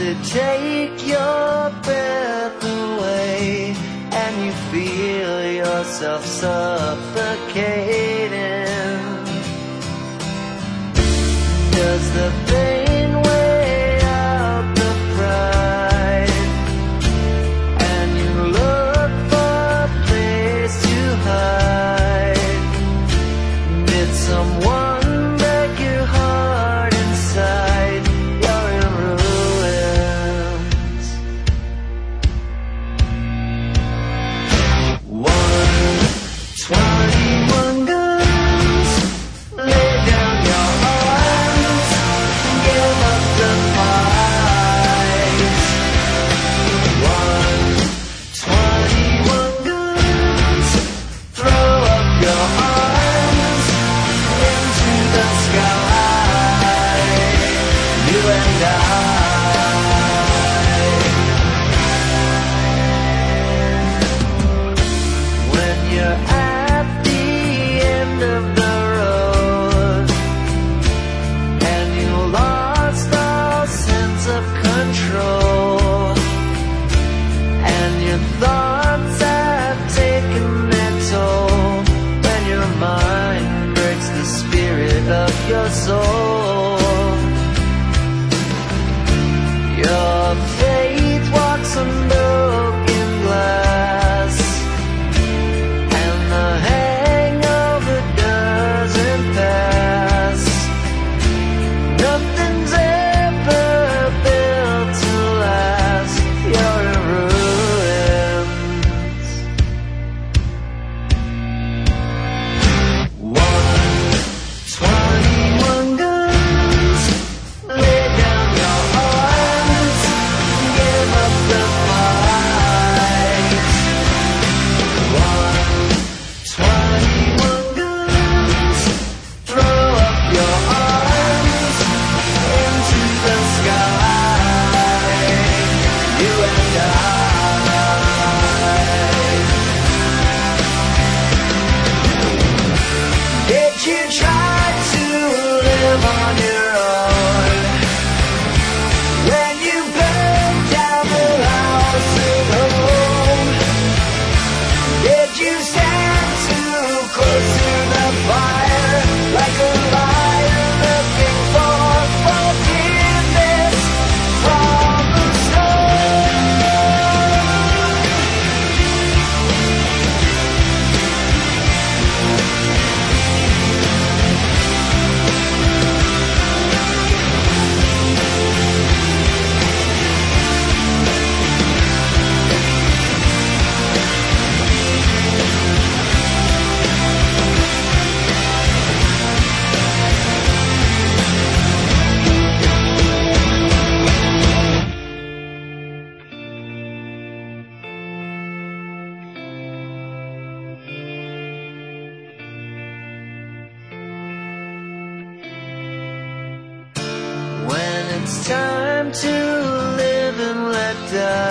to take your breath away, and you feel yourself suffocating. Does the pain weigh out the pride, and you look for a place to hide? Did someone break your heart inside? You're in ruins. 121 guns, lay down your arms, give up the fight. 121 guns, throw up your arms into the sky, you and I. When you're at the end of the road, and you lost all sense of control, and your thoughts have taken their toll, when your mind breaks the spirit of your soul, your faith walks on broken glass, and the hangover doesn't pass. Nothing's ever built to last. You're in ruins. 121 guns, lay down your arms, give up the fight. 121 guns, throw up your arms into the sky, you and I. Did you try to live on your own when you burned down the house at home? Did you stand too close to the fire, like a liar looking for forgiveness from the storm? When it's time to live and let die,